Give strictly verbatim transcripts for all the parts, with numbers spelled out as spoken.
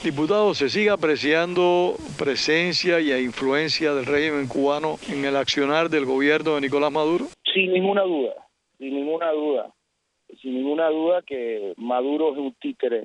Diputado, ¿se sigue apreciando presencia y influencia del régimen cubano en el accionar del gobierno de Nicolás Maduro? Sin ninguna duda, sin ninguna duda, sin ninguna duda que Maduro es un títere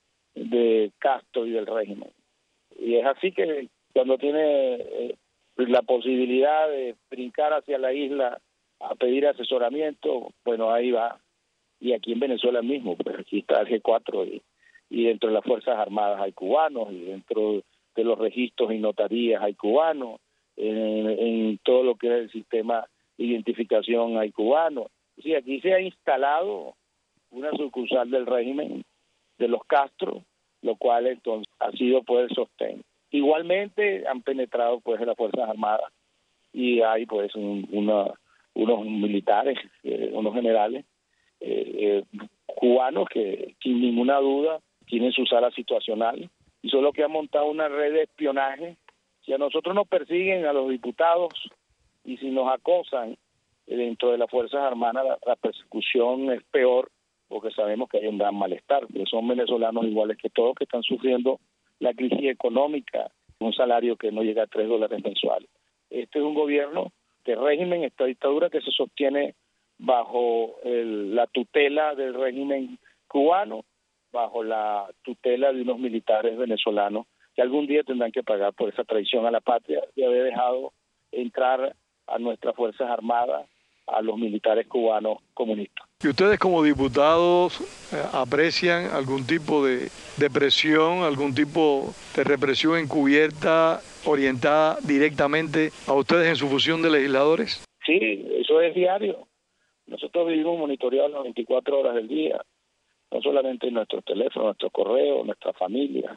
de Castro y del régimen. Y es así que cuando tiene eh, la posibilidad de brincar hacia la isla a pedir asesoramiento, bueno, ahí va. Y aquí en Venezuela mismo, pues aquí está el G cuatro y, y dentro de las Fuerzas Armadas hay cubanos, y dentro de los registros y notarías hay cubanos, en, en todo lo que es el sistema de identificación hay cubanos. Sí, aquí se ha instalado una sucursal del régimen de los Castro, lo cual entonces ha sido pues el sostén. Igualmente han penetrado pues en las Fuerzas Armadas y hay pues un, una, unos militares, eh, unos generales eh, eh, cubanos que sin ninguna duda tienen su sala situacional y son los que han montado una red de espionaje. Si a nosotros nos persiguen, a los diputados, y si nos acosan eh, dentro de las Fuerzas Armadas, la, la persecución es peor, porque sabemos que hay un gran malestar, porque son venezolanos iguales que todos que están sufriendo la crisis económica, un salario que no llega a tres dólares mensuales. Este es un gobierno de régimen, esta dictadura que se sostiene bajo el, la tutela del régimen cubano, bajo la tutela de unos militares venezolanos que algún día tendrán que pagar por esa traición a la patria de haber dejado entrar a nuestras Fuerzas Armadas a los militares cubanos comunistas. ¿Y ustedes como diputados eh, aprecian algún tipo de, de presión, algún tipo de represión encubierta orientada directamente a ustedes en su función de legisladores? Sí, eso es diario. Nosotros vivimos monitoreados las veinticuatro horas del día, no solamente en nuestro teléfono, nuestro correo, nuestra familia.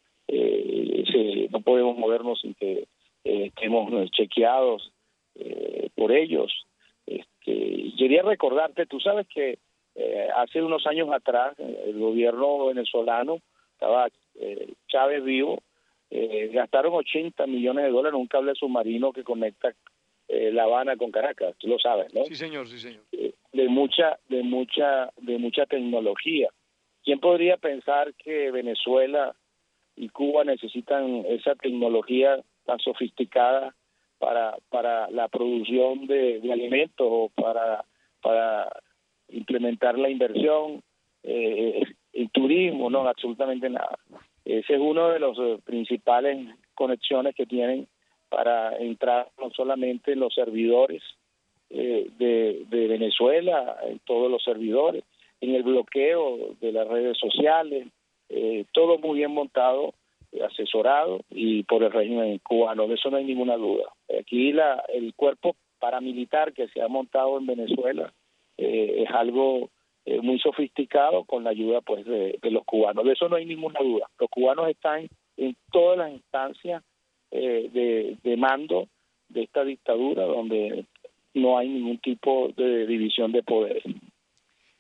Eh, ese, no podemos movernos sin que eh, estemos chequeados eh, por ellos. Este, quería recordarte, tú sabes que eh, hace unos años atrás el gobierno venezolano, estaba eh, Chávez vivo, eh, gastaron ochenta millones de dólares en un cable submarino que conecta eh, La Habana con Caracas, tú lo sabes, ¿no? Sí, señor, sí, señor. Eh, de mucha, de mucha, de mucha tecnología. ¿Quién podría pensar que Venezuela y Cuba necesitan esa tecnología tan sofisticada para para la producción de, de alimentos o para para implementar la inversión, eh, el turismo? No, absolutamente nada. Ese es uno de los eh, principales conexiones que tienen para entrar no solamente en los servidores eh, de, de Venezuela, en todos los servidores, en el bloqueo de las redes sociales, eh, todo muy bien montado, asesorado y por el régimen cubano, de eso no hay ninguna duda. Aquí la, el cuerpo paramilitar que se ha montado en Venezuela eh, es algo eh, muy sofisticado con la ayuda pues de, de los cubanos, de eso no hay ninguna duda. Los cubanos están en todas las instancias eh, de, de mando de esta dictadura donde no hay ningún tipo de división de poderes.